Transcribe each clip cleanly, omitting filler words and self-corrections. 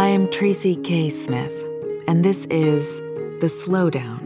I'm Tracy K. Smith, and this is The Slowdown.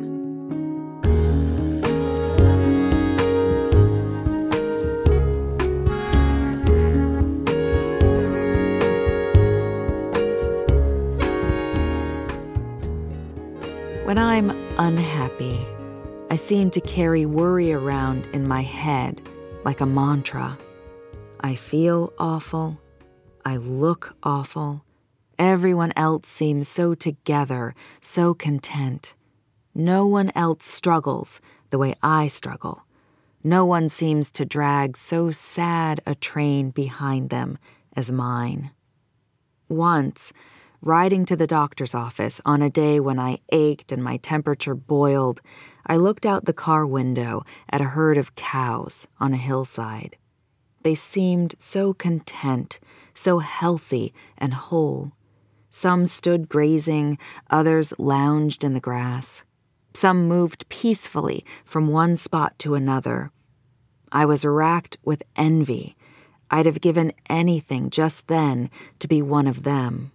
When I'm unhappy, I seem to carry worry around in my head like a mantra. I feel awful. I look awful. Everyone else seems so together, so content. No one else struggles the way I struggle. No one seems to drag so sad a train behind them as mine. Once, riding to the doctor's office on a day when I ached and my temperature boiled, I looked out the car window at a herd of cows on a hillside. They seemed so content, so healthy and whole. Some stood grazing, others lounged in the grass. Some moved peacefully from one spot to another. I was racked with envy. I'd have given anything just then to be one of them.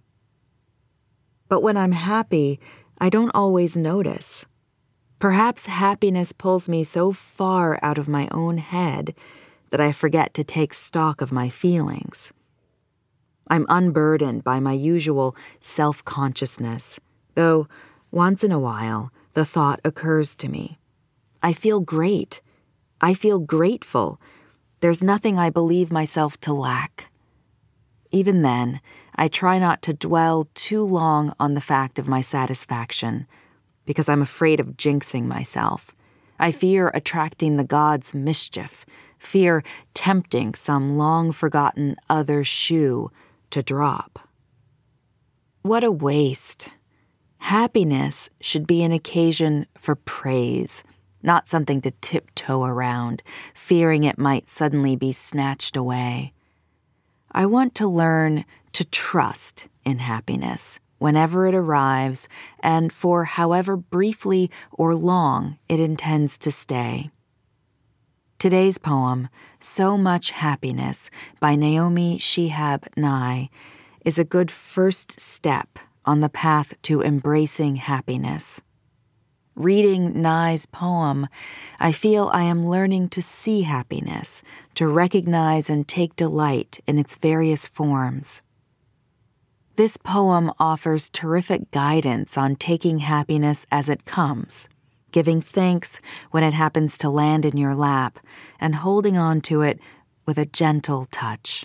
But when I'm happy, I don't always notice. Perhaps happiness pulls me so far out of my own head that I forget to take stock of my feelings. I'm unburdened by my usual self-consciousness, though once in a while the thought occurs to me. I feel great. I feel grateful. There's nothing I believe myself to lack. Even then, I try not to dwell too long on the fact of my satisfaction, because I'm afraid of jinxing myself. I fear attracting the gods' mischief, fear tempting some long-forgotten other shoe to drop. What a waste. Happiness should be an occasion for praise, not something to tiptoe around, fearing it might suddenly be snatched away. I want to learn to trust in happiness whenever it arrives and for however briefly or long it intends to stay. Today's poem, So Much Happiness, by Naomi Shihab Nye, is a good first step on the path to embracing happiness. Reading Nye's poem, I feel I am learning to see happiness, to recognize and take delight in its various forms. This poem offers terrific guidance on taking happiness as it comes, giving thanks when it happens to land in your lap, and holding on to it with a gentle touch.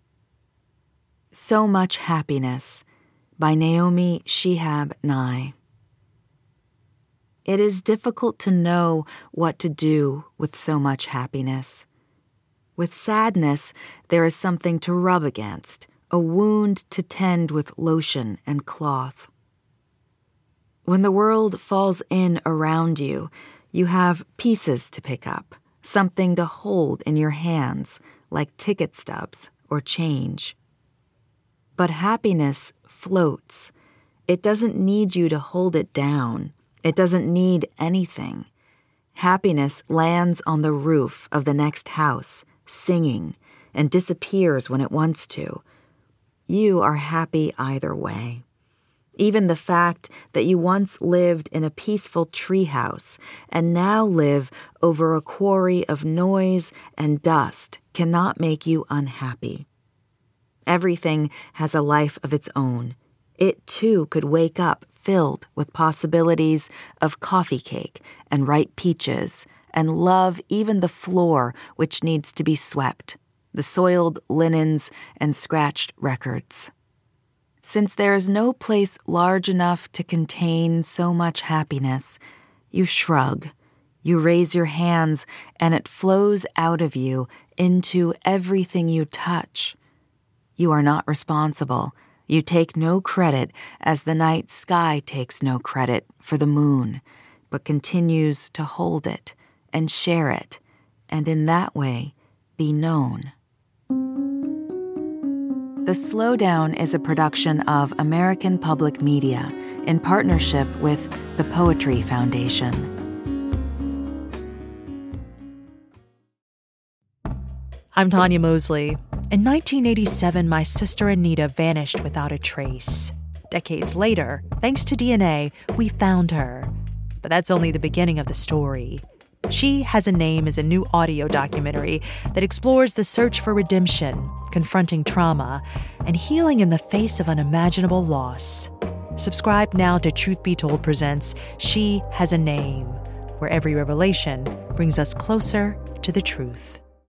So Much Happiness, by Naomi Shihab Nye. It is difficult to know what to do with so much happiness. With sadness, there is something to rub against, a wound to tend with lotion and cloth. When the world falls in around you, you have pieces to pick up, something to hold in your hands, like ticket stubs or change. But happiness floats. It doesn't need you to hold it down. It doesn't need anything. Happiness lands on the roof of the next house, singing, and disappears when it wants to. You are happy either way. Even the fact that you once lived in a peaceful treehouse and now live over a quarry of noise and dust cannot make you unhappy. Everything has a life of its own. It too could wake up filled with possibilities of coffee cake and ripe peaches, and love even the floor which needs to be swept, the soiled linens and scratched records. Since there is no place large enough to contain so much happiness, you shrug, you raise your hands, and it flows out of you into everything you touch. You are not responsible. You take no credit, as the night sky takes no credit for the moon, but continues to hold it and share it, and in that way be known. The Slowdown is a production of American Public Media in partnership with the Poetry Foundation. I'm Tanya Mosley. In 1987, my sister Anita vanished without a trace. Decades later, thanks to DNA, we found her. But that's only the beginning of the story. She Has a Name is a new audio documentary that explores the search for redemption, confronting trauma, and healing in the face of unimaginable loss. Subscribe now to Truth Be Told presents She Has a Name, where every revelation brings us closer to the truth.